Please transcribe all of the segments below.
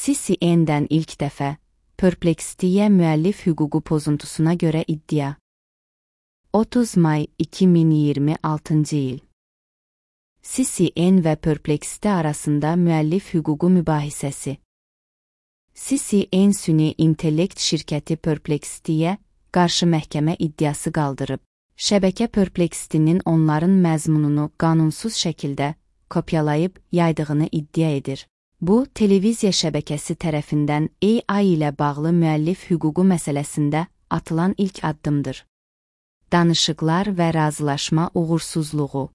CCN'dən ilk dəfə Perplexity-yə müəllif hüququ pozuntusuna görə iddia. 30 may 2026 il. CCN və Perplexity arasında müəllif hüququ mübahisəsi. CCN süni intellekt şirkəti Perplexity-yə qarşı məhkəmə iddiası qaldırıb. Şəbəkə Perplexity-nin onların məzmununu qanunsuz şəkildə kopyalayıb yaydığını iddia edir. Bu, televiziya şəbəkəsi tərəfindən AI ilə bağlı müəllif hüququ məsələsində atılan ilk addımdır. Danışıqlar və razılaşma uğursuzluğu.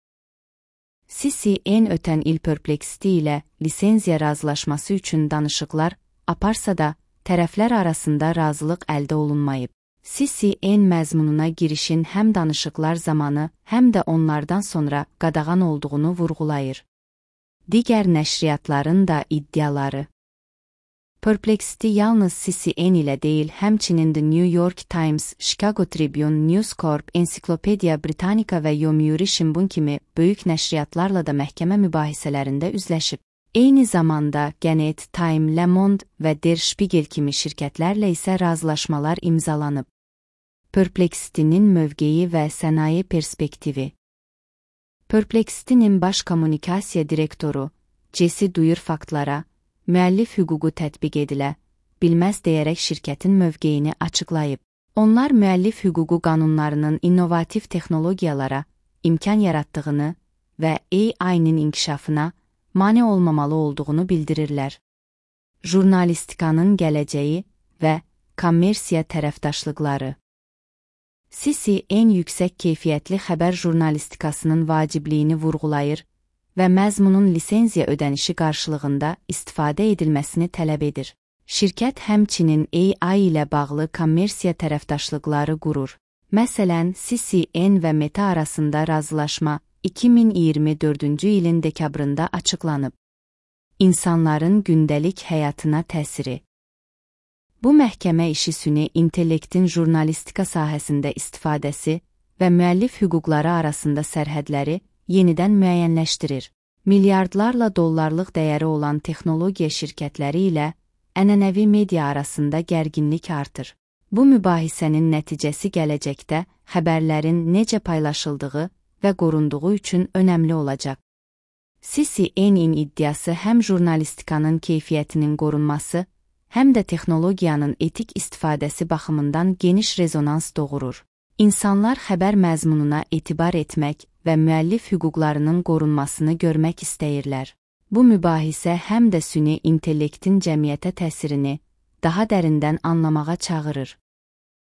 CCN ötən il Perplexity ilə lisenziya razılaşması üçün danışıqlar aparsa da, tərəflər arasında razılıq əldə olunmayıb. CCN məzmununa girişin həm danışıqlar zamanı, həm də onlardan sonra qadağan olduğunu vurğulayır. Digər nəşriyyatların da iddiaları. Perplexity yalnız CCN ilə deyil, həmçinin The New York Times, Chicago Tribune, News Corp, Encyclopedia Britannica və Yomiuri Shimbun kimi böyük nəşriyyatlarla da məhkəmə mübahisələrində üzləşib. Eyni zamanda Gannett, Time, Le Monde və Der Spiegel kimi şirkətlərlə isə razılaşmalar imzalanıb. Perplexity-nin mövqeyi və sənaye perspektivi. Perplexity-nin baş kommunikasiya direktoru Jesse Duyur faktlara, müəllif hüququ tətbiq edilə, bilməz deyərək şirkətin mövqeyini açıqlayıb. Onlar müəllif hüququ qanunlarının innovativ texnologiyalara imkan yaratdığını və AI-nin inkişafına mane olmamalı olduğunu bildirirlər. Jurnalistikanın gələcəyi və kommersiya tərəfdaşlıqları. CCN yüksək keyfiyyətli xəbər jurnalistikasının vacibliyini vurğulayır və məzmunun lisenziya ödənişi qarşılığında istifadə edilməsini tələb edir. Şirkət həmçinin AI ilə bağlı kommersiya tərəfdaşlıqları qurur. Məsələn, CCN və Meta arasında razılaşma 2024-cü ilin dekabrında açıqlanıb. İnsanların gündəlik həyatına təsiri. Bu məhkəmə işi süni intellektin jurnalistika sahəsində istifadəsi və müəllif hüquqları arasında sərhədləri yenidən müəyyənləşdirir. Milyardlarla dollarlıq dəyəri olan texnologiya şirkətləri ilə ənənəvi media arasında gərginlik artır. Bu mübahisənin nəticəsi gələcəkdə xəbərlərin necə paylaşıldığı və qorunduğu üçün önəmli olacaq. CCN-in iddiası həm jurnalistikanın keyfiyyətinin qorunması, həm də texnologiyanın etik istifadəsi baxımından geniş rezonans doğurur. İnsanlar xəbər məzmununa etibar etmək və müəllif hüquqlarının qorunmasını görmək istəyirlər. Bu mübahisə həm də süni intellektin cəmiyyətə təsirini daha dərindən anlamağa çağırır.